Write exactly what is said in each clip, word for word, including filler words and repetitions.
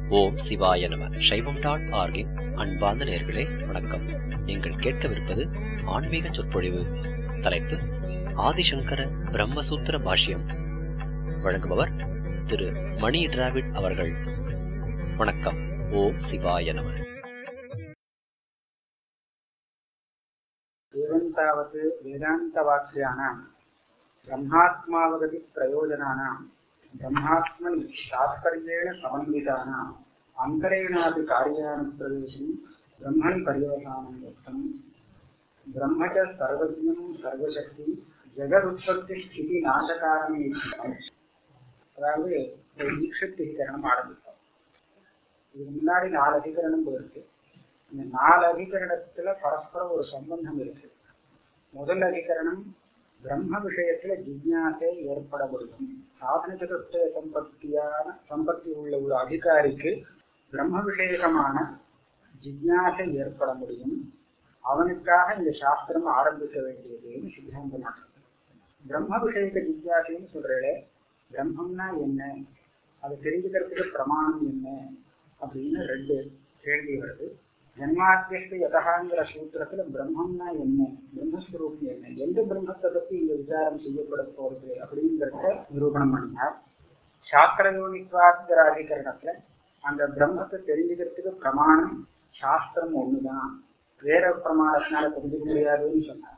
ஓம் சிவாய நம. சைவம் டாட் ஆர்கின் அன்பார்ந்த நேயர்களே வணக்கம். நீங்கள் கேட்கவிருப்பது ஆன்மீக சொற்பொழிவு. தலைப்பு ஆதிசங்கர பிரம்மசூத்திர பாஷ்யம். வழங்குபவர் திரு மணி டிராவிட் அவர்கள். வணக்கம். ஓம் சிவாய நம. एवंतावत् वेदान्तवाक्यानां ब्रह्मात्मावगति प्रयोजनानां ब्रह्मात्मनि तात्पर्येण समन्वितानां अन्तरेणापि कार्यानुप्रवेशं ब्रह्मणि पर्यवसानं दत्तं ब्रह्म च सर्वज्ञं सर्वशक्ति जगदुत्पत्तिस्थितिनाशकारणम् அதாவது ஈக்ஷத்திகரணம் ஆரம்பித்தோம். இதுக்கு முன்னாடி நாலு அதிகரணம் போயிருக்கு. இந்த நாலு அதிகரணத்துல பரஸ்பர ஒரு சம்பந்தம் இருக்கு. முதல் அதிகரணம் பிரம்ம விஷயத்துல ஜிக்ஞாசை ஏற்பட முடியும். சாதன சதுஷ்டய சம்பத்தியான சம்பத்தி உள்ள ஒரு அதிகாரிக்கு பிரம்ம விஷயமான ஜிக்ஞாசை ஏற்பட முடியும். அவனுக்காக இந்த சாஸ்திரம் ஆரம்பிக்க வேண்டியதுன்னு சித்தாந்தம். பிரம்ம விஷயக்க ஜிக்ஞாசைன்னு சொல்றே, பிரம்மம்னா என்ன, அதை தெரிஞ்சுக்கிறதுக்கு பிரமாணம் என்ன அப்படின்னு ரெண்டு கேள்வி வருது. ஜன்மாத்தியஸ்து யதஹாங்கிற சூத்திரத்துல பிரம்மம்னா என்ன, பிரம்மஸ்வரூபம் என்ன, எந்த பிரம்மத்தை பத்தி இங்க விசாரம் செய்யப்பட போறது அப்படிங்கிறத நிரூபணம் பண்ணினார். சாஸ்திரயோனித்வாங்கிற அதிகரணத்துல அந்த பிரம்மத்தை தெரிஞ்சுக்கிறதுக்கு பிரமாணம் சாஸ்திரம் ஒண்ணுதான், வேற பிரமாணத்தினால தெரிஞ்சுக்க முடியாதுன்னு சொன்னார்.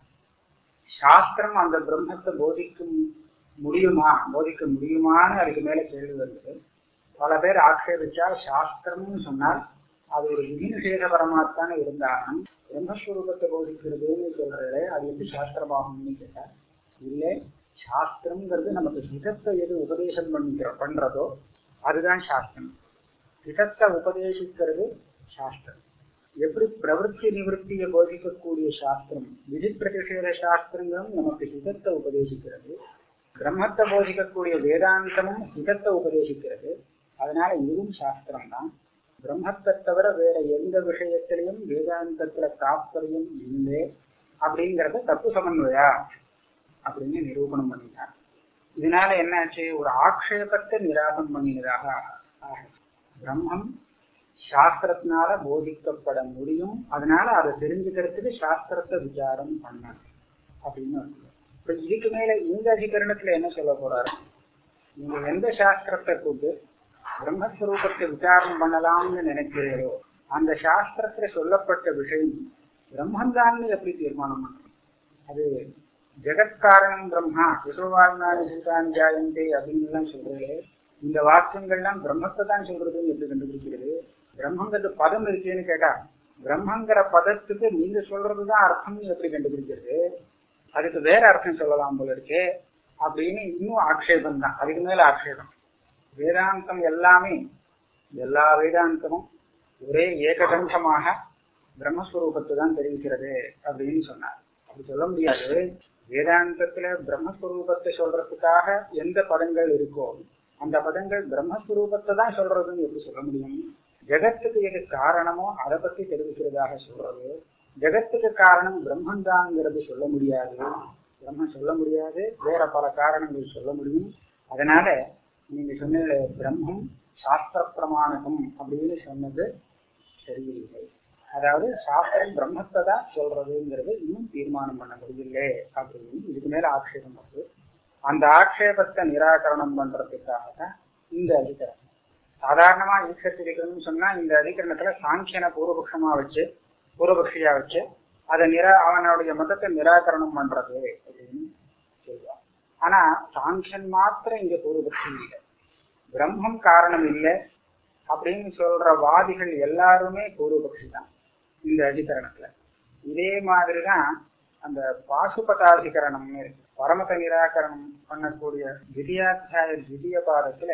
சாஸ்திரம் அந்த பிரம்மத்தை போதிக்கும் முடியுமா போதிக்க முடியுமான்னு அதுக்கு மேல கேள்வி வருது. பல பேர் ஆட்சேபிச்சால் சாஸ்திரம்னு சொன்னால் அது ஒரு விதி நிஷேத பரமாத்தான் இருந்தாலும் பிரம்மஸ்வரூபத்தை போதிக்கிறதுன்னு சொல்றது அது எப்படி சாஸ்திரமாகும்னு கேட்டார். இல்லை, சாஸ்திரம்ங்கிறது நமக்கு ஹிதத்தை எது உபதேசம் பண்ணிக்கிற பண்றதோ அதுதான் சாஸ்திரம். ஹிதத்தை உபதேசிக்கிறது சாஸ்திரம். எப்படி பிரவருத்தி நிவர்த்தியை போதிக்கக்கூடிய சாஸ்திரம் விதி பிரதிஷேத சாஸ்திரங்களும் நமக்கு ஹிதத்தை உபதேசிக்கிறது. பிரம்மத்தை போதிக்கக்கூடிய வேதாந்தமும் ஹிதத்தை உபதேசிக்கிறது. அதனால இதுவும் சாஸ்திரம் தான். பிரம்மத்தை தவிர வேற எந்த விஷயத்திலையும் வேதாந்தத்துல தாற்பயம் இல்லை அப்படிங்கறத தப்பு சமன்வயா அப்படின்னு நிரூபணம் பண்ணிட்டார். இதனால என்னாச்சு, ஒரு ஆக்ஷேபத்தை நிராசம் பண்ணினதாக ஆகும். பிரம்மம் சாஸ்திரத்தினால போதிக்கப்பட முடியும், அதனால அதை தெரிஞ்சுக்கிறதுக்கு சாஸ்திரத்தை விசாரம் பண்ண அப்படின்னு. இப்ப இதுக்கு மேல இந்த அதிகரணத்துல என்ன சொல்ல போறாரு, நீங்க எந்த சாஸ்திரத்தை கொண்டு பிரம்மஸ்வரூபத்தை விசாரணம் பண்ணலாம்னு நினைக்கிறீரோ அந்த சாஸ்திரத்துல சொல்லப்பட்ட விஷயம் பிரம்மந்தான்னு எப்படி தீர்மானம் பண்ணும்? அது ஜெகத்காரணம் பிரம்மா விஸ்வவாயுனானி பூதானி ஜாயந்தே அப்படின்னு எல்லாம் சொல்றது. இந்த வாக்கியங்கள்லாம் பிரம்மத்தை தான் சொல்றதுன்னு எப்படி கண்டுபிடிக்கிறது? பிரம்மங்கிறது பதம் இருக்குன்னு கேட்டா பிரம்மங்கிற பதத்துக்கு நீங்க சொல்றதுதான் அர்த்தம்னு எப்படி கண்டுபிடிக்கிறது? அதுக்கு வேற அர்த்தம் சொல்லலாம் போல இருக்கு அப்படின்னு இன்னும் ஆக்ஷேபம் தான். அதுக்கு மேல ஆக்ஷேபம். வேதாந்தம் எல்லாமே எல்லா வேதாந்தமும் ஒரே ஏககண்டமாக பிரம்மஸ்வரூபத்தை தான் தெரிவிக்கிறது அப்படின்னு சொன்னார். அப்படி சொல்ல முடியாது. வேதாந்தத்துல பிரம்மஸ்வரூபத்தை சொல்றதுக்காக எந்த பதங்கள் இருக்கோ அந்த பதங்கள் பிரம்மஸ்வரூபத்தை தான் சொல்றதுன்னு எப்படி சொல்ல முடியும்? ஜெகத்துக்கு எது காரணமோ அதை பத்தி தெரிவிக்கிறதாக சொல்றது. ஜெகத்துக்கு காரணம் பிரம்மந்தாங்கிறது சொல்ல முடியாது. பிரம்மம் சொல்ல முடியாது, வேற பல காரணங்கள் சொல்ல முடியும். அதனால நீங்க சொன்ன பிரம்மம் சாஸ்திர பிரமாணகம் அப்படின்னு சொன்னது சரியில்லை. அதாவது சாஸ்திரம் பிரம்மத்தை தான் சொல்றதுங்கிறது இன்னும் தீர்மானம் பண்ண முடியல அப்படின்னு இதுக்கு மேல ஆட்சேபம் வருது. அந்த ஆட்சேபத்தை நிராகரணம் பண்றதுக்காக தான் இந்த அதிகரணம். சாதாரணமா ஈஸ்வரத்திரிக்கணும்னு சொன்னா இந்த அதிகரணத்துல சாங்கியனை பூர்வபக்ஷமா வச்சு பூர்வபக்ஷியா வச்சு அதை நிரா அவனுடைய மதத்தை நிராகரணம் பண்றது அப்படின்னு சொல்லுவான். ஆனா சாங்கியன் மாத்திரம் இங்க பூர்வபக்ஷி இல்லை, பிரம்மம் காரணம் இல்லை அப்படின்னு சொல்ற வாதிகள் எல்லாருமே பூர்வபக்ஷி தான் இந்த அதிகரணத்துல. இதே மாதிரிதான் அந்த பாசுபதாதிகரணம்னு இருக்கு. பரமத நிராகரணம் பண்ணக்கூடிய திவ்யாத்தியாய திவ்ய பாதத்துல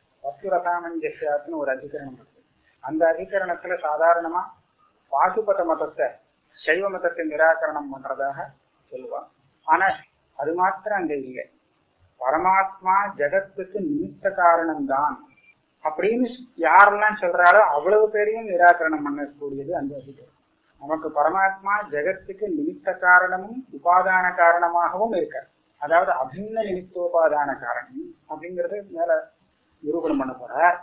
வஸ்துரசாமஞ்சஸ்யாத்துன்னு ஒரு அதிகரணம் இருக்கு. அந்த அதிகரணத்துல சாதாரணமா பாசுபத மதத்தை சைவ மதத்தை நிராகரணம் பண்றதாக சொல்லுவான். ஆனா அது மாத்திரம் அங்க இல்லை. பரமாத்மா ஜகத்துக்கு நிமித்த காரணம் தான் அப்படின்னு யாரெல்லாம் சொல்றாரோ அவ்வளவு பேரையும் நிராகரணம் பண்ணக்கூடியது அந்த அதிகரணம். நமக்கு பரமாத்மா ஜெகத்துக்கு நிமித்த காரணமும் உபாதான காரணமாகவும் இருக்கார். அதாவது அபின்ன நிமித்தோபாதான காரணம் அப்படிங்கறது மேல நிரூபணம் பண்ண போறார்.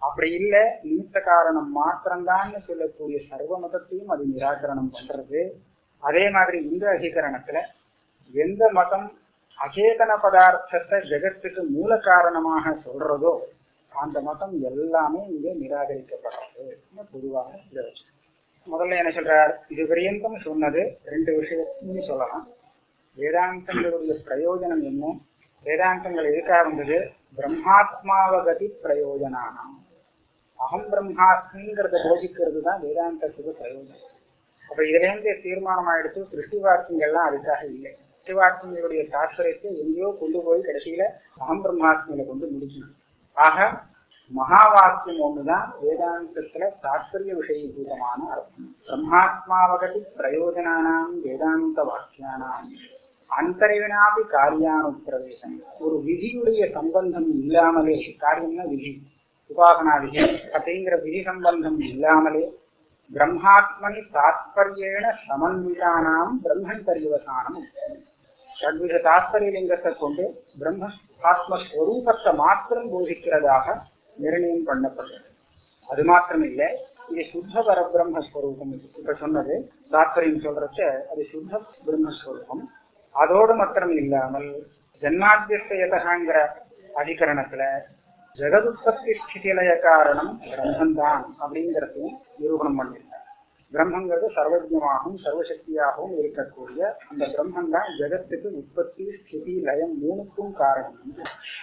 அப்படி இல்ல நிமித்த காரணம் மாத்திரம்தான் சொல்லக்கூடிய சர்வ மதத்தையும் அது நிராகரணம் பண்றது. அதே மாதிரி இந்த அதிகரணத்துல எந்த மதம் அச்சேதன பதார்த்தத்தை ஜெகத்துக்கு மூல காரணமாக சொல்றதோ அந்த மதம் எல்லாமே இங்க நிராகரிக்கப்படுறது. பொதுவாக இதை வச்சு முதல்ல என்ன சொல்றார், இது பரியந்தம் சொன்னது ரெண்டு விஷயத்தையும் சொல்லலாம். வேதாந்தங்களுடைய பிரயோஜனம் என்ன, வேதாந்தங்கள் எதுக்காக வந்தது, பிரம்மாத்மாவகதி பிரயோஜனானாம். அகம் பிரம்மாஸ்மிங்கிறத போதிக்கிறது தான் வேதாந்தத்துக்கு பிரயோஜனம். அப்ப இதுல இருந்து தீர்மானம் ஆயிடுச்சு சிருஷ்டி வாக்கியங்கள்லாம் அதுக்காக இல்லை. சிருஷ்டி வாக்கியங்களுடைய தாற்பயத்தை எங்கேயோ கொண்டு போய் கடைசியில அகம் பிரம்மாஸ்மியில கொண்டு முடிக்கணும். ஆக மகா வாக்கியம் ஒண்ணுதான் வேதாந்தத்துல தாற்பய விஷயபூதமான அர்த்தம். பிரம்மாத்மாவகதி பிரயோஜனானாம் வேதாந்த வாக்கியானாம் அந்தரிவினாபி காரியானுப்பிரவேசம். ஒரு விதியுடைய சம்பந்தம் இல்லாமலே, காரியம்னா விதி, உபாசனா விதி அப்படிங்கிற விதி சம்பந்தம் இல்லாமலே பிரம்மாத்மனி தாத்பரியேன சமன்விதானாம் பிரம்மன் பரிவசானம். தத்வித தாத்பரியலிங்கத்தை கொண்டு பிரம்ம ஆத்மஸ்வரூபத்தை மாத்திரம் போதிக்கிறதாக நிர்ணயம் பண்ணப்படுறது. அது மாத்திரம் இல்லை, இது சுத்த பரபிரம்மஸ்வரூபம். இப்ப சொன்னது தாத்பரியம் சொல்றச்ச அது சுத்த பிரம்மஸ்வரூபம். அதோடு மாத்திரம் இல்லாமல் ஜன்மாத்தியங்கிற அதிகரணத்துல ஜெகதுற்பத்தி ஸ்திதிலய காரணம் பிரம்மந்தான் அப்படிங்கிறதையும் நிரூபணம் பண்ணியிருக்காங்க. பிரம்மங்கிறது சர்வஜமாகவும் சர்வசக்தியாகவும் இருக்கக்கூடிய அந்த பிரம்மன் தான் ஜெகத்துக்கு உற்பத்தி ஸ்திதி லயம் மூணுக்கும் காரணம்.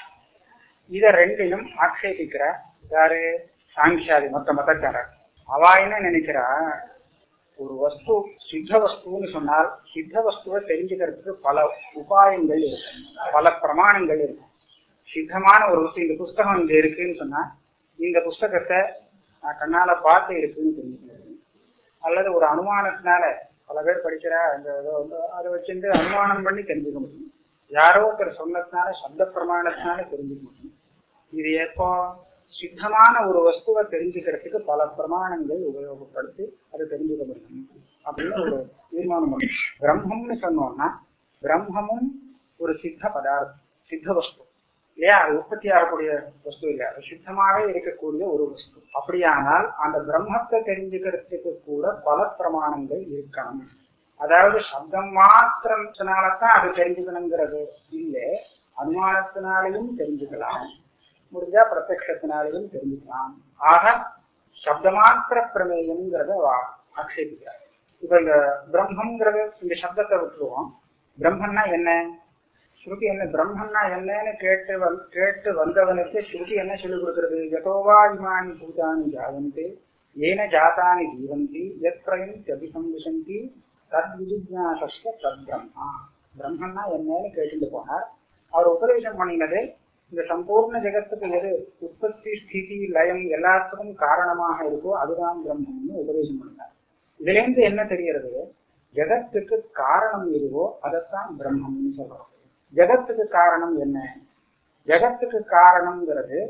இத ரெண்டிலும் ஆட்சேபிக்கிற யாரு, சாங்கியாதி மொத்த மதக்காரர். அவா என்ன நினைக்கிறா, ஒரு வஸ்து சித்த வஸ்துன்னு சொன்னால் சித்த வஸ்துவை தெரிஞ்சுக்கிறதுக்கு பல உபாயங்கள் இருக்கு, பல பிரமாணங்கள் இருக்கு. சித்தமான ஒரு வஸ்து, இந்த புஸ்தகம் இங்க இருக்குன்னு சொன்னா இந்த புஸ்தகத்தை நான் கண்ணால பார்த்து இருக்குன்னு தெரிஞ்சுக்கணும். அல்லது ஒரு அனுமானத்தினால, பல பேர் படிக்கிறா இந்த அதை வச்சுட்டு அனுமானம் பண்ணி தெரிஞ்சுக்க முடியும். யாரோ ஒருத்தர் சொன்னதுனால சப்த பிரமாணத்தினால தெரிஞ்சுக்க முடியும். இது எப்போ சித்தமான ஒரு வஸ்துவை தெரிஞ்சுக்கிறதுக்கு பல பிரமாணங்கள் உபயோகப்படுத்தி அதை தெரிஞ்சுக்க முடியும் அப்படின்னு ஒரு தீர்மானம் பண்ணும். பிரம்மம்னு சொன்னோம்னா பிரம்மமும் ஒரு சித்த பதார்த்தம், சித்த வஸ்து இல்லையா, அது உற்பத்தி ஆகக்கூடிய வஸ்து இல்லையா, அது சித்தமாவே இருக்கக்கூடிய ஒரு வஸ்து. அப்படியானால் அந்த பிரம்மத்தை தெரிஞ்சுக்கிறதுக்கு கூட பல பிரமாணங்கள் இருக்கணும். அதாவது சப்தம் மாத்திரத்தினால்தான் அது தெரிஞ்சுக்கணுங்கிறது இல்லை, அனுமானத்தினாலையும் தெரிஞ்சுக்கலாம், முடிஞ்சா பிரத்யக்ஷத்தினாலையும் தெரிஞ்சுக்கலாம். ஆக சப்தமாத்திர பிரமேயம்ங்கிறத ஆட்சேபிக்கிறார். இப்ப இந்த பிரம்மங்கிறது இந்த சப்தத்தை விட்டுருவோம். பிரம்மன்னா என்ன, ஸ்ருதி என்ன, பிரம்மன்னா என்னன்னு கேட்டு வந் கேட்டு வந்தவனுக்கு ஸ்ருதி என்ன சொல்லிக் கொடுக்கிறது, யதோவா இமானி பூதானி ஜாயந்தே ஏன ஜாதானி ஜீவந்தி யத்ரயம் அபிசம்விசந்தி தத் விஜிஜ்ஞாசஸ்ய தத் பிரம்மா. பிரம்மன்னா என்னன்னு கேட்டுட்டு போனார். அவர் உபதேசம் பண்ணினது இந்த சம்பூர்ண ஜெகத்துக்கு எது உற்பத்தி ஸ்திதி லயம் எல்லாத்துக்கும் காரணமாக இருக்கோ அதுதான் பிரம்மம்னு உபதேசம் பண்ணார். இதுல இருந்து என்ன தெரியறது, ஜெகத்துக்கு காரணம் எதுவோ அதைத்தான் பிரம்மம்னு சொல்றோம். ஜெகத்துக்கு காரணம் என்ன, ஜெகத்துக்கு காரணம்ங்கிறது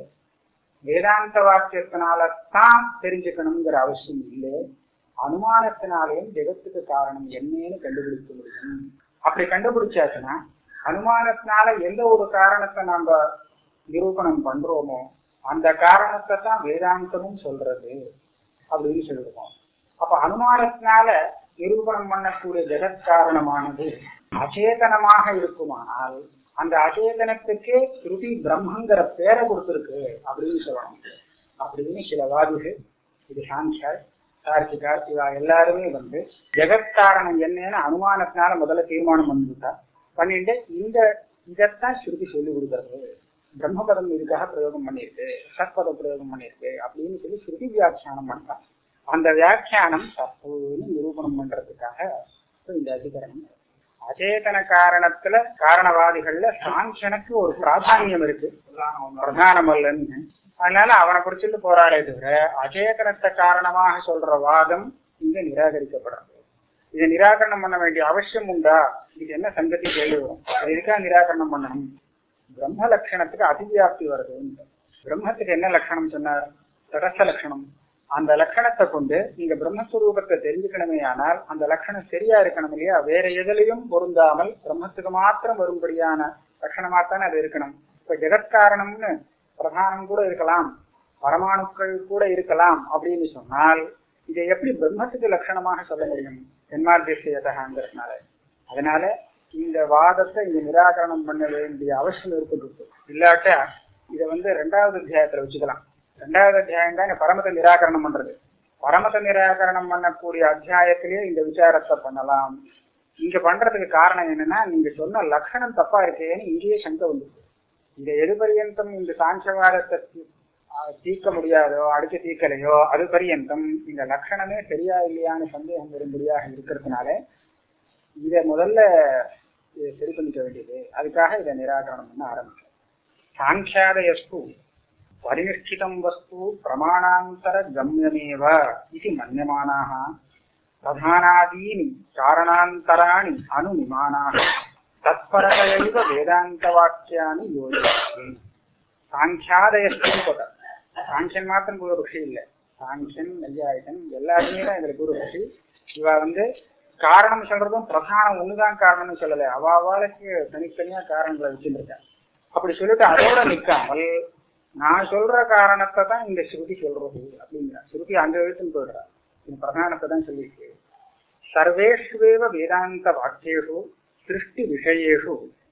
வேதாந்த வாக்கியத்தினால்தான் தெரிஞ்சுக்கணுங்கிற அவசியம் இல்லை, அனுமானத்தினாலேயும் ஜெகத்துக்கு காரணம் என்னன்னு கண்டுபிடிக்க முடியும். அப்படி கண்டுபிடிச்சாச்சுன்னா அனுமானத்தினால எந்த ஒரு காரணத்தை நாம நிரூபணம் பண்றோமோ அந்த காரணத்தை தான் வேதாந்தமும் சொல்றது அப்படின்னு சொல்லிருக்கோம். அப்ப அனுமானத்தினால நிரூபணம் பண்ணக்கூடிய ஜெகத் காரணமானது அச்சேதனமாக இருக்குமானால் அந்த அச்சேதனத்துக்கே ஸ்ருதி பிரம்மங்கிற பேரை கொடுத்துருக்கு அப்படின்னு சொல்லணும். அப்படின்னு சில வாதிகள், இது சாங்கியார் தார்க்கிகார் இவா எல்லாருமே வந்து ஜெகத்காரணம் என்னன்னு அனுமானத்தினால முதல்ல தீர்மானம் பண்ணிவிட்டா பண்ணிட்டு இந்த இதைத்தான் ஸ்ருதி சொல்லி கொடுக்கறது, பிரம்மபதம் இதுக்காக பிரயோகம் பண்ணிருக்கு, சத்பத பிரயோகம் பண்ணிருக்கு அப்படின்னு சொல்லி ஸ்ருதி வியாக்கியானம் பண்றா. அந்த வியாக்கியானம் தப்புன்னு நிரூபணம் பண்றதுக்காக இந்த அதிகரணம். அச்சேதன காரணத்துல காரணவாதிகள்ல சாங்கியனுக்கு ஒரு பிராதானியம் இருக்கு, பிரதானம் அல்லன்னு. அதனால அவனை குறிச்சிட்டு போராடே தவிர அச்சேதனத்தை காரணமாக சொல்ற வாதம் இங்க நிராகரிக்கப்படுறது. இதை நிராகரணம் பண்ண வேண்டிய அவசியம் உண்டா, இது என்ன சங்கத்தி கேள்வி வரும். அது எதுக்காக நிராகரணம் பண்ணணும், பிரம்ம லட்சணத்துக்கு அதிவியாப்தி வருது. பிரம்மத்துக்கு என்ன லட்சணம் சொன்னார், தடஸ்த லட்சணம். அந்த லட்சணத்தை கொண்டு நீங்க பிரம்மஸ்வரூபத்தை தெரிஞ்சுக்கணுமே ஆனால் அந்த லட்சணம் சரியா இருக்கணும் இல்லையா, வேற எதிலையும் பொருந்தாமல் பிரம்மத்துக்கு மாத்திரம் வரும்படியான லட்சணமாத்தானே அது இருக்கணும். இப்ப ஜெகத்காரணம்னு பிரதானம் கூட இருக்கலாம், பரமாணுக்கள் கூட இருக்கலாம் அப்படின்னு சொன்னால் இதை எப்படி பிரம்மத்துக்கு லட்சணமாக சொல்ல முடியும்? ஜென்மாதிசயதகாங்கிறதுனால. அதனால இந்த வாதத்தை இங்க நிராகரணம் பண்ண வேண்டிய அவசியம் இருக்குது. இல்லாட்ட இதை வந்து ரெண்டாவது அத்தியாயத்துல வச்சுக்கலாம். ரெண்டாவது அத்தியாயம் தான் பரமத்தை நிராகரணம் பண்றது. பரமத்தை நிராகரணம் பண்ணக்கூடிய அத்தியாயத்திலேயே இந்த விசாரத்தை பண்ணலாம். இங்க பண்றதுக்கு காரணம் என்னன்னா, நீங்க சொன்ன லட்சணம் தப்பா இருக்கேன்னு இங்கேயே சங்கை வந்துருக்கு. இதை எது பரியந்தம் இந்த சாஞ்சவாதத்தை தீர்க்க முடியாதோ, அடுத்து தீர்க்கலையோ, அது பரியந்தம் இந்த லட்சணமே சரியா இல்லையான்னு சந்தேகம் வரும்படியாக இருக்கிறதுனால இதை முதல்ல சரி பண்ணிக்க வேண்டியது. அதுக்காக இதை நிராகரணம் பண்ண ஆரம்பிச்சோம். சாங்கியாதயஸ்து பரிநிஷ்டிதம் வஸ்து பிரமாணாந்தர கம்யமேவ இது மன்யமானாக பிரதானாதீனி காரணாந்தராணி அனுமிமானாக தத்பரதையைவ வேதாந்த வாக்கியானி யோஜயதி. சாங்கியாதயஸ்து போட்ட சாங்கியன் மாத்திரம் பூர்வபக்ஷி இல்லை, சாங்கியன் நையாயிகன் எல்லாருமே தான் இதுல பூர்வபக்ஷி. இவ வந்து காரணம் சொல்றதும் பிரதானம் ஒண்ணுதான் காரணம்னு சொல்லலை, அவாவாளுக்கு தனித்தனியா காரணங்களை வச்சுருக்கேன். அப்படி சொல்லிட்டு அதோட நிக்காமல் நான் சொல்ற காரணத்தை தான் இந்த ஸ்ருதி சொல்றது அப்படிங்கிற ஸ்ருதி அங்க எழுத்துன்னு போயிடுறா. இந்த பிரதானத்தை தான் சொல்லிருக்கு. சர்வேஷ்வேவ வேதாந்த வாக்கியேஷு சிருஷ்டி விஷயேஷு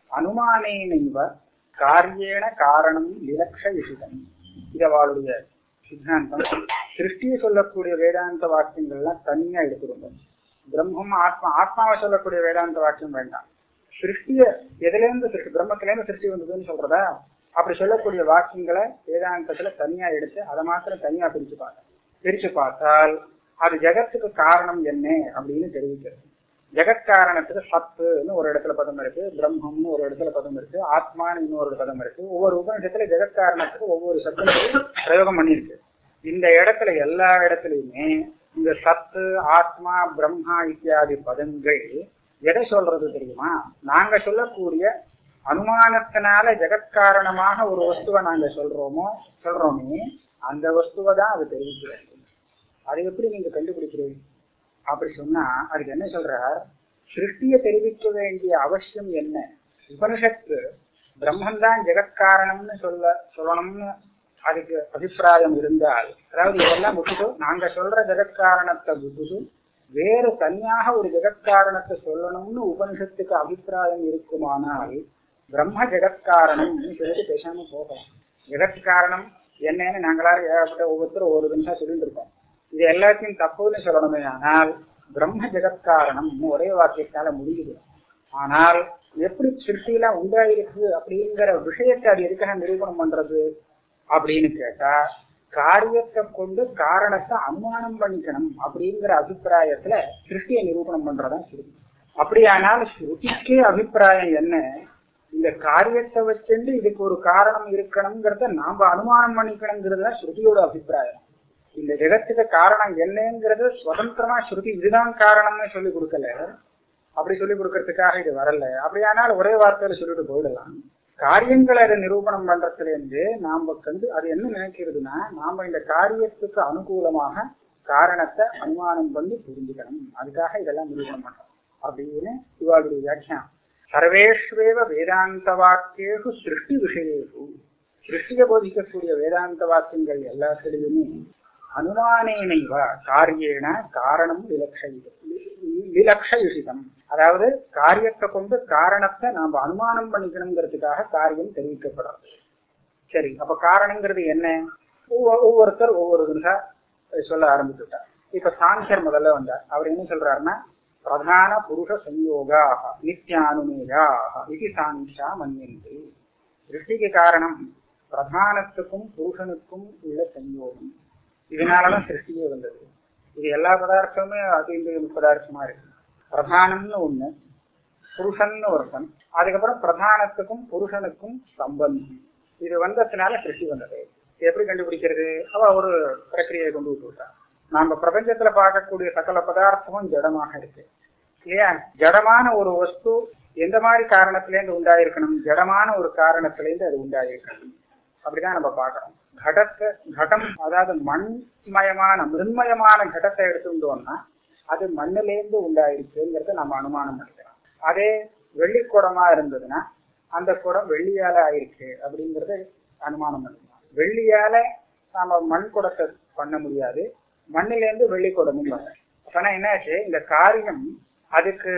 அனுமானேனைவ காரியேன காரணம் விலக்ஷயிஷிதம். இது அவளுடைய சித்தாந்தம். சிருஷ்டியை சொல்லக்கூடிய வேதாந்த வாக்கியங்கள்லாம் தனியா எடுத்துருந்தோம். பிரம்மம் ஆத்மா ஆத்மாவை சொல்லக்கூடிய வேதாந்த வாக்கியம் வேண்டாம். சிருஷ்டிய எதுல இருந்து சிருஷ்டி, பிரம்மத்தில இருந்து சிருஷ்டி வந்ததுன்னு சொல்றதா, அப்படி சொல்லக்கூடிய வாக்கியங்களை வேதாந்தத்துல தனியா எடுத்து அதை மாத்திரம் தனியா பிரிச்சு பார்க்க பிரிச்சு பார்த்தால் அது ஜெகத்துக்கு காரணம் என்ன அப்படின்னு தெரிவிக்கிறது. ஜெகத்காரணத்துக்கு சத்துன்னு ஒரு இடத்துல பதம் இருக்கு, பிரம்மம்னு ஒரு இடத்துல பதம் இருக்கு, ஆத்மான்னு இன்னொரு பதம் இருக்கு. ஒவ்வொரு உபநிஷத்துல ஜெகத்காரணத்துக்கு ஒவ்வொரு சத்தும் பிரயோகம் பண்ணிருக்கு. இந்த இடத்துல எல்லா இடத்துலயுமே இந்த சத்து, ஆத்மா, பிரம்மா இத்தியாதி பதங்கள் எதை சொல்றது தெரியுமா? நாங்க சொல்லக்கூடிய அனுமானத்தினால ஜெகத்காரணமாக ஒரு வஸ்துவை நாங்க சொல்றோமோ சொல்றோமே அந்த வஸ்துவை தான் அது தெரிவிக்கிறது. அதை எப்படி நீங்க கண்டுபிடிக்கிறீங்க அப்படி சொன்னா அதுக்கு என்ன சொல்றார்? சிருஷ்டியை தெரிவிக்க வேண்டிய அவசியம் என்ன? உபனிஷத்து பிரம்மந்தான் ஜெகத்காரணம்னு சொல்ல சொல்லணும்னு அதுக்கு அபிப்பிராயம் இருந்தால், அதாவது இதெல்லாம் விட்டுட்டு நாங்க சொல்ற ஜெகத்காரணத்தை விட்டுட்டு வேறு தனியாக ஒரு ஜெகத்காரணத்தை சொல்லணும்னு உபனிஷத்துக்கு அபிப்பிராயம் இருக்குமானால் பிரம்ம ஜெகத்காரணம் சொல்லிட்டு பேசாம போகலாம். ஜெகத்காரணம் என்னன்னு நாங்களாரும் ஏகப்பட்ட ஒவ்வொருத்தரும் ஒவ்வொரு நிமிஷம் சொல்லிட்டு இருக்கோம். இது எல்லாத்தையும் தப்புன்னு சொல்லணுமே ஆனால் பிரம்ம ஜெகத்காரணம் ஒரே வாக்கியத்தால முடியுது. ஆனால் எப்படி சிருஷ்டியெல்லாம் உண்டாயிருக்கு அப்படிங்கிற விஷயத்தை அது எதுக்காக நிரூபணம் பண்றது அப்படின்னு கேட்டா, காரியத்தை கொண்டு காரணத்தை அனுமானம் பண்ணிக்கணும் அப்படிங்கிற அபிப்பிராயத்துல சிருஷ்டியை நிரூபணம் பண்றதான் ஸ்ருதி. அப்படியானால் ஸ்ருதிக்கே அபிப்பிராயம் என்ன? இந்த காரியத்தை வச்சுட்டு இதுக்கு ஒரு காரணம் இருக்கணுங்கிறத நாம அனுமானம் பண்ணிக்கணுங்கிறது தான் ஸ்ருதியோட அபிப்பிராயம். இந்த ஜெகத்துக்கு காரணம் என்னங்கிறது சுதந்திரமா ஸ்ருதி இதுதான் காரணம்னு சொல்லி கொடுக்கல, அப்படி சொல்லி கொடுக்கறதுக்காக இது வரல. அப்படியானால் ஒரே வார்த்தையில சொல்லிட்டு போயிடலாம். காரியங்களை அதை நிரூபணம் பண்றதுல இருந்து நாம கண்டு அது என்ன நினைக்கிறதுனா, நாம இந்த காரியத்துக்கு அனுகூலமாக காரணத்தை அனுமானம் பண்ணி புரிஞ்சுக்கணும், அதுக்காக இதெல்லாம் நிரூபணம் பண்றோம் அப்படின்னு இவாளுடைய வியாக்கியானம். சர்வேஷ்வேவ வேதாந்த வாக்கியேஷு சிருஷ்டி விஷயேஷு, சிருஷ்டியை போதிக்கக்கூடிய வேதாந்த வாக்கியங்கள் எல்லாத்திலையுமே அனுமானேனைவ காரியேன காரணம் விலக்ஷயுஷிதம், அதாவது காரியத்தை கொண்டு காரணத்தை நாம அனுமானம் பண்ணிக்கணுங்கிறதுக்காக காரியம் தெரிவிக்கப்படுறது. சரி, அப்ப காரணங்கிறது என்ன? ஒவ்வொருத்தர் ஒவ்வொரு நிமிஷம் சொல்ல ஆரம்பிச்சுட்டார். இப்ப சாங்கியர் முதல்ல வந்தார். அவர் என்ன சொல்றாருன்னா, பிரதான புருஷ சம்யோகாக நித்யானுமேயாக இது சாங்கியா மன்யந்தி. சிருஷ்டிக்கு காரணம் பிரதானத்துக்கும் புருஷனுக்கும் உள்ள சம்யோகம். இதனாலதான் சிருஷ்டியே வந்தது. இது எல்லா பதார்த்தமுமே அது பதார்த்தமா இருக்கு. பிரதானம்னு ஒண்ணு, புருஷன்னு ஒருத்தன், அதுக்கப்புறம் பிரதானத்துக்கும் புருஷனுக்கும் சம்பந்தம். இது வந்ததுனால சிருஷ்டி வந்தது. எப்படி கண்டுபிடிக்கிறது? அவ ஒரு பிரக்கிரியை கொண்டு விட்டு விட்டா. நாம பிரபஞ்சத்துல பார்க்கக்கூடிய சகல பதார்த்தமும் ஜடமாக இருக்கு இல்லையா? ஜடமான ஒரு வஸ்து எந்த மாதிரி காரணத்திலேருந்து உண்டாயிருக்கணும்? ஜடமான ஒரு காரணத்திலேருந்து அது உண்டாயிருக்கணும். அப்படிதான் நம்ம பார்க்கறோம். கடத்தை கடம், அதாவது மண்மயமான மிருண்மயமான கடத்தை எடுத்துட்டோம்னா அது மண்ணிலேருந்து உண்டாயிருக்குங்கிறத நம்ம அனுமானம் பண்ணிக்கலாம். அதே வெள்ளி குடமா இருந்ததுன்னா அந்த குடம் வெள்ளியால ஆயிருக்கு அப்படிங்கறத அனுமானம் பண்ணிக்கலாம். வெள்ளியால நாம மண் குடத்தை பண்ண முடியாது, மண்ணிலேருந்து வெள்ளி குடமும் வர. அப்பனா என்னாச்சு, இந்த காரியம் அதுக்கு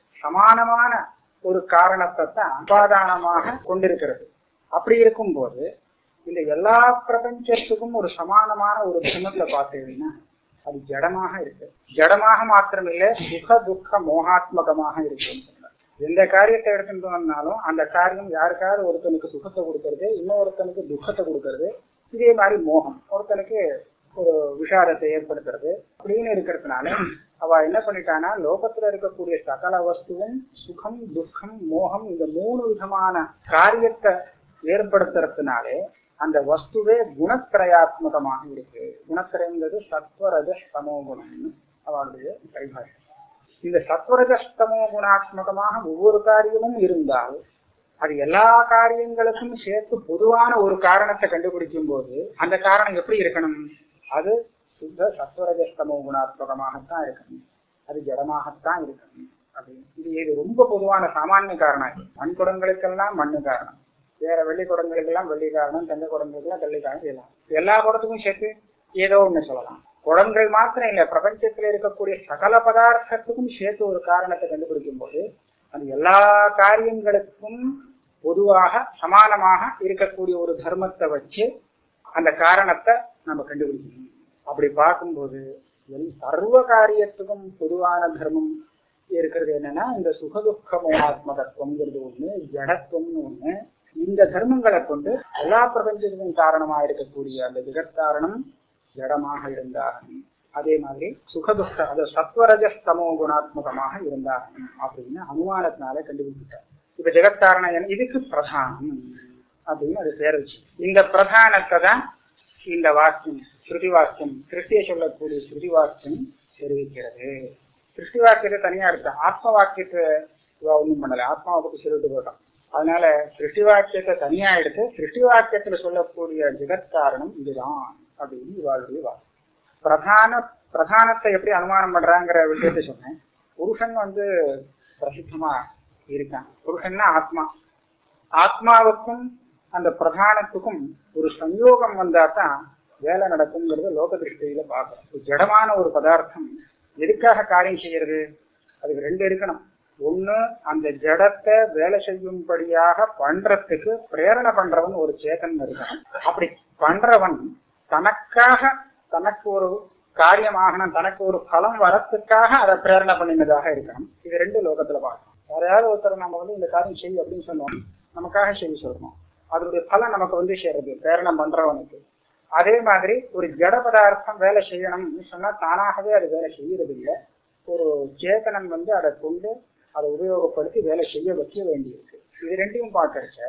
சமானமான ஒரு காரணத்தை தான் உபாதானமாக கொண்டிருக்கிறது. அப்படி இருக்கும்போது இந்த எல்லா பிரபஞ்சத்துக்கும் ஒரு சமானமான ஒரு தர்மத்தை பார்த்தீங்கன்னா அது ஜடமாக இருக்கு. ஜடமாக மாத்திரமில்லை, சுக துக்க மோகாத்மகமாக இருக்குன்னு சொன்னார். எந்த காரியத்தை எடுத்துட்டோம்னாலும் அந்த காரியம் யாருக்காவது ஒருத்தனுக்கு சுகத்தை கொடுக்கறது, இன்னொருத்தனுக்கு துக்கத்தை கொடுக்கறது. இதே மாதிரி மோகம் ஒருத்தனுக்கு ஒரு விஷாதத்தை ஏற்படுத்துறது அப்படின்னு இருக்கிறதுனால அவ என்ன பண்ணிட்டானா, லோகத்துல இருக்கக்கூடிய சகல வஸ்துவும் சுகம் துக்கம் மோகம் இந்த மூணு விதமான காரியத்தை ஏற்படுத்துறதுனாலே அந்த வஸ்துவே குணத்திரயாத்மகமாக இருக்கு. குணத்திரங்கிறது சத்வரஜ தமோ குணம்னு அவருடைய பரிபாஷை. இந்த சத்வரஜ தமோ குணாத்மகமாக ஒவ்வொரு காரியமும் இருந்தால் அது எல்லா காரியங்களுக்கும் சேர்த்து பொதுவான ஒரு காரணத்தை கண்டுபிடிக்கும் போது அந்த காரணம் எப்படி இருக்கணும், அது சுத்த சத்வரஜஸ்தமோ குணாத்மகமாகத்தான் இருக்கணும், அது ஜடமாகத்தான் இருக்கணும் அப்படின்னு. இது இது ரொம்ப பொதுவான சாமானிய காரணம். மண் குடங்களுக்கெல்லாம் மண்ணு காரணம், வேற வெள்ளி குடங்களுக்கெல்லாம் வெள்ளி காரணம், தங்க குடங்களுக்கெல்லாம் வெள்ளி காரணம். இதெல்லாம் எல்லா குடத்துக்கும் சேர்த்து ஏதோ ஒண்ணு சொல்லலாம். குடங்கள் மாத்திரம் இல்ல, பிரபஞ்சத்துல இருக்கக்கூடிய சகல பதார்த்தத்துக்கும் சேர்த்து ஒரு காரணத்தை கண்டுபிடிக்கும் போது அது எல்லா காரியங்களுக்கும் பொதுவாக சமானமாக இருக்கக்கூடிய ஒரு தர்மத்தை வச்சு அந்த காரணத்தை நம்ம கண்டுபிடிக்கணும். அப்படி பார்க்கும்போது சர்வ காரியத்துக்கும் பொதுவான தர்மம் இருக்கிறது என்னன்னா இந்த சுகதுக்க மோகாத்மகத்துவம்ங்கிறது ஒண்ணு, ஜடத்துவம்னு ஒண்ணு. இந்த தர்மங்களை கொண்டு எல்லா பிரபஞ்சத்துக்கும் காரணமாக இருக்கக்கூடிய அந்த ஜெகத்காரணம் ஜடமாக இருந்தாகணும். அதே மாதிரி சுகதுக்க அது சத்வரஜஸ்தமோ குணாத்மகமாக இருந்தாகணும் அப்படின்னு அனுமானத்தினால கண்டுபிடிச்சிட்டார். இப்ப ஜெகத்காரணம் இதுக்கு பிரதானம் அப்படின்னு அது பேர் வச்சு இந்த பிரதானத்தை தான் இந்த வாக்கியம் ஸ்ருதி வாக்கியம் சிருஷ்டியை சொல்லக்கூடிய ஸ்ருதி வாக்கியம் தெரிவிக்கிறது. சிருஷ்டி வாக்கியத்தை தனியா இருக்கு, ஆத்ம வாக்கியத்தை ஒன்றும் பண்ணல, ஆத்மாவை பற்றி சொல்லிட்டு போட்டோம். அதனால சிருஷ்டி வாக்கியத்தை தனியா எடுத்து சிருஷ்டி வாக்கியத்துல சொல்லக்கூடிய ஜெகத்காரணம் இதுதான் அப்படின்னு இவாளுடைய வாக்கியம். பிரதான பிரதானத்தை எப்படி அனுமானம் பண்றாங்கிற விஷயத்தை சொன்னேன். புருஷன் வந்து பிரசித்தமா இருக்கான். புருஷன்னா ஆத்மா, ஆத்மாவுக்கும் அந்த பிரதானத்துக்கும் ஒரு சம்யோகம் வந்தா தான் வேலை நடக்குங்கிறத லோக திருஷ்டியில பார்க்கணும். ஜடமான ஒரு பதார்த்தம் எதுக்காக காரியம் செய்யறது, அதுக்கு ரெண்டு இருக்கணும். ஒண்ணு, அந்த ஜடத்தை வேலை செய்யும்படியாக பண்றதுக்கு பிரேரணை பண்றவன் ஒரு சேதன் இருக்கணும். அப்படி பண்றவன் தனக்காக தனக்கு ஒரு காரியமாகணும், தனக்கு ஒரு பலம் வரத்துக்காக அதை பிரேரணை பண்ணினதாக இருக்கணும். இது ரெண்டு லோகத்துல பார்க்கணும். யாரையாவது ஒருத்தர் நம்ம வந்து இந்த காரியம் செய்யும் அப்படின்னு சொன்னோம், நமக்காக செய்ய சொல்லணும், அதனுடைய பலன் நமக்கு வந்து சேர்றது பிரேரணை பண்றவனுக்கு. அதே மாதிரி ஒரு ஜட பதார்த்தம் வேலை செய்யணும்னு சொன்னா தானாகவே அது வேலை செய்யறது இல்லை, ஒரு சேதனன் வந்து அதை கொண்டு அதை உபயோகப்படுத்தி வேலை செய்ய வைக்க வேண்டியிருக்கு. இது ரெண்டையும் பார்க்கறச்ச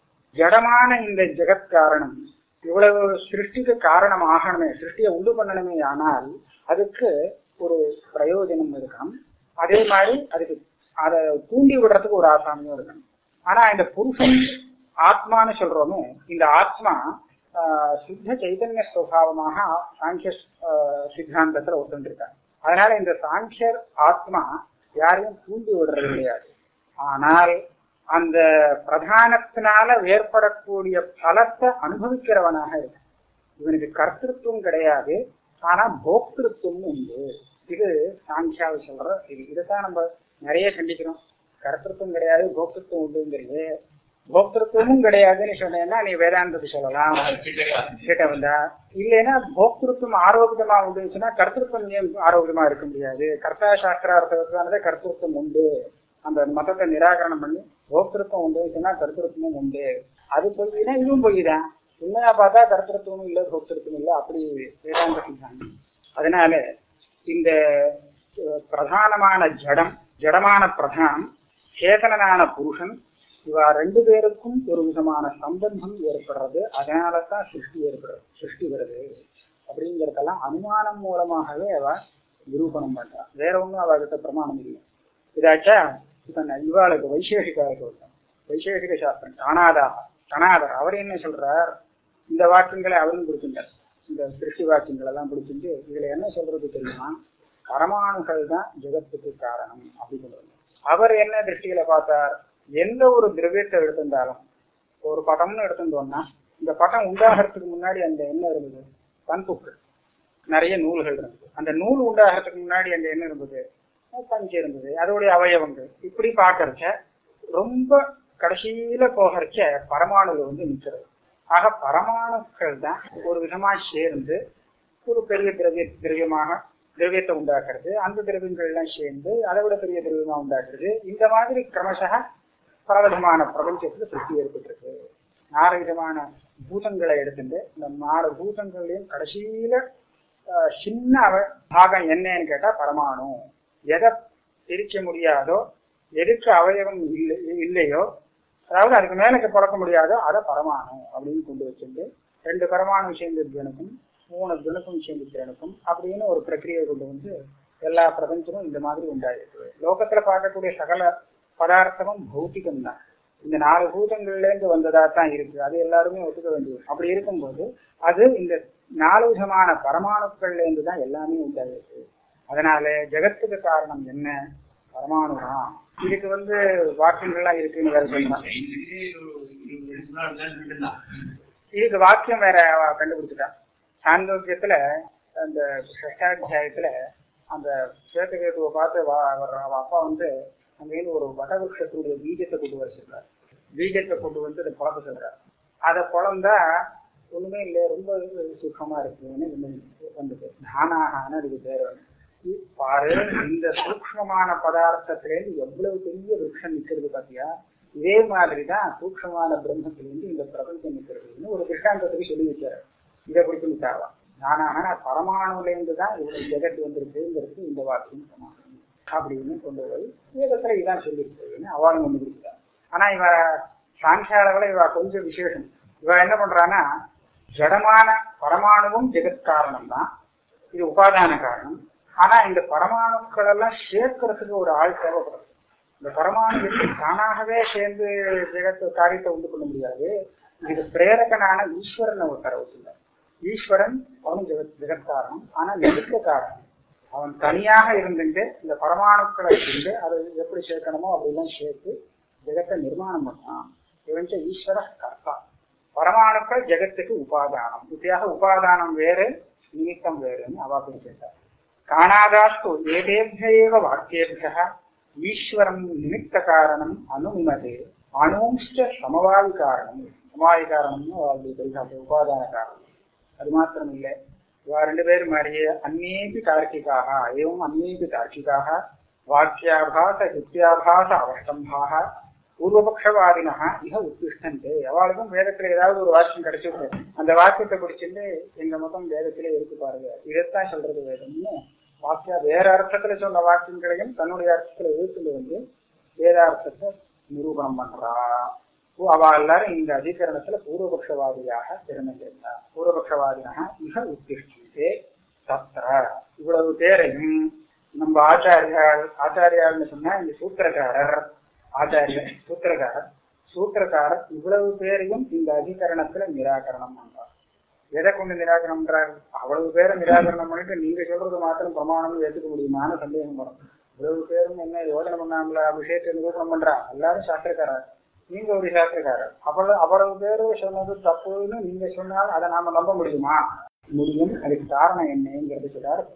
ஜடமான இந்த ஜெகத்காரணம் இவ்வளவு சிருஷ்டிக்கு காரணம் ஆகணுமே, சிருஷ்டியை உண்டு பண்ணணுமே, ஆனால் அதுக்கு ஒரு பிரயோஜனம் இருக்கணும். அதே மாதிரி அதுக்கு அதை தூண்டி விடுறதுக்கு ஒரு ஆசாமியும் இருக்கணும். ஆனா இந்த புருஷன் ஆத்மான்னு சொல்றோமே, இந்த ஆத்மா ஆஹ் சுத்த சைதன்ய சுபாவமாக சாங்கிய சித்தாந்தத்துல ஒத்துருக்காங்க. அதனால இந்த சாங்கியர் ஆத்மா யாரையும் தூண்டி விடுறது கிடையாது. ஆனால் அந்த பிரதானத்தினால ஏற்படக்கூடிய பலத்தை அனுபவிக்கிறவனாக இருக்கு. இவனுக்கு கர்த்திருவம் கிடையாது, ஆனா போக்திருத்துவம் உண்டு. இது சாங்கியாவை சொல்ற இது. இதைத்தான் நம்ம நிறைய கண்டிக்கிறோம். கர்த்திருவம் கிடையாது, போக்திருத்துவம் உண்டுங்கிறது. போக்திருத்துவமும் கிடையாதுன்னு சொன்னேன்னா நீ வேதாந்தத்தை சொல்லலாம் கிட்ட வந்தா. இல்லைன்னா போக்திருத்துவம் ஆரோக்கியமா உண்டுச்சுன்னா கர்த்திருவம் ஏன் ஆரோக்கியமா இருக்க முடியாது? கர்த்தா சாஸ்திரார்த்தத்துக்கானதே கர்த்திருவம் உண்டு. அந்த மதத்தை நிராகரணம் பண்ணி போக்திருத்தம் உண்டு சொன்னா கர்த்திருவமும் உண்டு. அது பொய்னா இதுவும் பொய்தான். உண்மையா பார்த்தா கர்த்திருவமும் இல்லை போக்திருத்தமும் இல்லை, அப்படி வேதாந்த சித்தாந்தம். அதனால இந்த பிரதானமான ஜடம், ஜடமான பிரதானம், சேதனனான புருஷன், இவா ரெண்டு பேருக்கும் ஒரு விதமான சம்பந்தம் ஏற்படுறது. அதனாலதான் சிருஷ்டி ஏற்படுறது, சிருஷ்டி வருது அப்படிங்கறதெல்லாம் அனுமானம் மூலமாகவே அவ நிரூபணம் பண்றான். வேற ஒண்ணும் அவகிட்ட பிரமாணம் இல்லை. இதாச்சா இப்ப இவாளுக்கு வைசேஷிகாவுக்கு வருஷம் வைசேஷிக சாஸ்திரம் கணாதாக கணாதர் அவர் என்ன சொல்றார், இந்த வாக்கியங்களை அவரும் பிடிச்சிட்டார். இந்த சிருஷ்டி வாக்கியங்கள் எல்லாம் பிடிச்சிட்டு இதுல என்ன சொல்றது தெரியுமா, பரமாணுகள் தான் ஜெகத்துக்கு காரணம் அப்படின்னு சொல்றாங்க. அவர் என்ன திருஷ்டிகளை பார்த்தார், எந்த ஒரு திரவியத்தை எடுத்திருந்தாலும் ஒரு படம்னு எடுத்துட்டோம்னா இந்த படம் உண்டாகிறதுக்கு முன்னாடி அந்த என்ன இருந்தது, தன்புக்கள், நிறைய நூல்கள் இருந்தது. அந்த நூல் உண்டாகிறதுக்கு முன்னாடி அங்க என்ன இருந்தது? பஞ்சு இருந்தது, அதோடைய அவயவங்கள். இப்படி பாக்குறச்ச ரொம்ப கடைசியில போகிறச்ச பரமாணுல வந்து நிற்கிறது. ஆக பரமாணுக்கள் தான் ஒரு விதமா சேர்ந்து ஒரு பெரிய திரவிய திரவியமாக திரவியத்தை உண்டாக்குறது. அந்த திரவியங்கள் எல்லாம் சேர்ந்து அதை விட பெரிய திரவியமா உண்டாக்குறது. இந்த மாதிரி கிரமசக பலவிதமான பிரபஞ்சத்துக்கு திருப்தி ஏற்பட்டிருக்கு. நாலு விதமான பூதங்களை எடுத்துட்டு இந்த நாலு பூதங்களையும் கடைசியில சின்ன பாகம் என்னன்னு கேட்டா பரமாணு. எதை பிரிக்க முடியாதோ, எதுக்கு அவயவம் இல்லை இல்லையோ, அதாவது அதுக்கு மேலுக்கு புழக்க முடியாதோ அதை பரமாணு அப்படின்னு கொண்டு வச்சுட்டு ரெண்டு பரமாணு சேர்ந்து திறனுக்கும் மூணு திறனுக்கும் சேர்ந்து திறனுக்கும் அப்படின்னு ஒரு பிரக்கிரியை கொண்டு வந்து எல்லா பிரபஞ்சமும் இந்த மாதிரி உண்டாயிருக்கு. லோகத்துல பார்க்கக்கூடிய சகல பதார்த்தமும் பௌத்திகம் தான். இந்த நாலு பூதங்கள்ல இருந்து வந்ததா தான் இருக்கு. அது எல்லாருமே ஒத்துக்க வேண்டியது. அப்படி இருக்கும்போது அது இந்த நாலு விதமான பரமாணுக்கள்ல இருந்து தான் எல்லாமே உண்டாயிருக்கு. அதனால ஜெகத்துக்கு காரணம் என்ன? பரமாணு தான். இதுக்கு வந்து வாக்கியங்கள்லாம் இருக்குன்னு வேற சொல்லலாம். இதுக்கு வாக்கியம் வேற கண்டுபிடிச்சிட்டான். சாந்தோக்கியத்துல அந்த சஷ்டாத்தியாயத்துல அந்த சேத்தகேதுவை பார்த்து அப்பா வந்து அங்கேருந்து ஒரு வடவிருஷத்துடைய பீஜத்தை கொண்டு வர சொல்றாரு. பீஜத்தை கொண்டு வந்து அதை குழப்ப சொல்றாரு. அதை குழந்தா ஒண்ணுமே இல்லை, ரொம்ப சுத்தமா இருக்குன்னு வந்துட்டு தானாகான அதுக்கு பேர் வந்து பாரு. இந்த சூக்ஷ்மமான பதார்த்தத்திலேருந்து எவ்வளவு பெரிய விருட்சம் நிற்கிறது பாத்தியா? இதே மாதிரிதான் சூக்ஷ்மமான பிரம்மத்திலிருந்து இந்த பிரபஞ்சம் நிற்கிறதுன்னு ஒரு திருஷ்டாந்தத்துக்கு சொல்லி வச்சாரு. இதை பிடிச்சு நிற்காவா தானாக பரமாணுல இருந்து தான் இவ்வளவு ஜெகத் வந்திருக்குங்கிறது இந்த வாக்கியம் சொன்னாங்க அப்படின்னு கொண்டு போய் வேதத்துல இதான் சொல்லியிருக்குன்னு அவளும் கொண்டு கொடுக்குறா. ஆனா இவ சாங்கியாளர்களை இவ கொஞ்சம் விசேஷம். இவ என்ன பண்றான்னா, ஜடமான பரமாணுவும் ஜெகத் காரணம் தான், இது உபாதான காரணம். ஆனா இந்த பரமாணுக்கள் எல்லாம் சேர்க்கறதுக்கு ஒரு ஆள் தேவைப்படுது. இந்த பரமாணு எப்படி தானாகவே சேர்ந்து ஜெகத்து காரியத்தை உண்டு பண்ண முடியாது. இது பிரேரகனான ஈஸ்வரன் ஒரு தரவுல. ஈஸ்வரன் அவனும் ஜெகத் ஜெகத் காரணம், ஆனா நெருக்க காரணம். அவன் தனியாக இருந்துட்டு இந்த பரமாணுக்களை இருந்து அதை எப்படி சேர்க்கணுமோ அப்படிலாம் சேர்த்து ஜெகத்தை நிர்மாணம் பண்ணான். இவன் ஈஸ்வர கர்த்தா. பரமாணுக்கள் ஜெகத்துக்கு உபாதானம். இப்படியாக உபாதானம் வேறு நிமித்தம் வேறுன்னு அவா கேட்டார். காணாதாஸ்து ஏதேபியேவ வாக்கியேபிய ஈஸ்வரம் நிமித்த காரணம் அனுமிமதே அணுஷ்ட சமவாயி காரணம். சமவாயி காரணம்னு அவளுடைய பெரிய உபாதான காரணம். அது மாத்திரம் இல்லை, இவா ரெண்டு பேரும் மாதிரியே அந்நேபி தார்க்கிகாக ஏவம் அந்நேபி தார்க்கிகாக வாக்கியாபாச யுக்தியாபாச அவஸ்தம்பாக பூர்வபக்ஷவாதினா இக உத்திஷ்டந்தே. அவளுக்கும் வேதத்துல ஏதாவது ஒரு வாக்கியம் கிடைச்சிருக்கு, அந்த வாக்கியத்தை பிடிச்சிட்டு எங்க மொத்தம் வேதத்திலே இருக்கு பாருங்க, இதைத்தான் சொல்றது வேதம்னு வாக்கியா வேற அர்த்தத்துல சொன்ன வாக்கியங்களையும் தன்னுடைய அர்த்தத்துல வீட்டுல வந்து வேதார்த்தத்தை நிரூபணம் பண்றா. அவ எல்லாரும் இந்த அதிகரணத்துல பூர்வபக்ஷவாதியாக திறமை சேர்ந்தார். பூர்வபக்ஷவாதியாக மிக உத்திஷ்டே தத்ர. இவ்வளவு பேரையும் நம்ம ஆச்சாரியால் ஆச்சாரியால்னு சொன்னா இந்த சூத்திரக்காரர் ஆச்சாரியர் சூத்திரக்காரர் சூத்திரக்காரர் இவ்வளவு பேரையும் இந்த அதிகரணத்துல நிராகரணம் பண்றார். எதை கொண்டு நிராகரணம் பண்றாரு? அவ்வளவு பேரை நிராகரணம் பண்ணிட்டு நீங்க சொல்றது மாத்திரம் பிரமாணம் ஏற்றுக்க முடியுமான சந்தேகம் வரும். இவ்வளவு பேரும் என்ன யோஜனை பண்ணாமல அபிஷேகத்தை நிரூபணம் பண்றா? எல்லாரும் சாஸ்திரக்காரர், நீங்க ஒரு சாஸ்திரக்காரர். அவ்வளவு அவ்வளவு பேரு சொன்னது தப்புன்னு நீங்க சொன்னால் அதை நாம நம்ப முடியுமா? முடியும். அதுக்கு காரணம் என்னங்கிறது சொல்றாரு.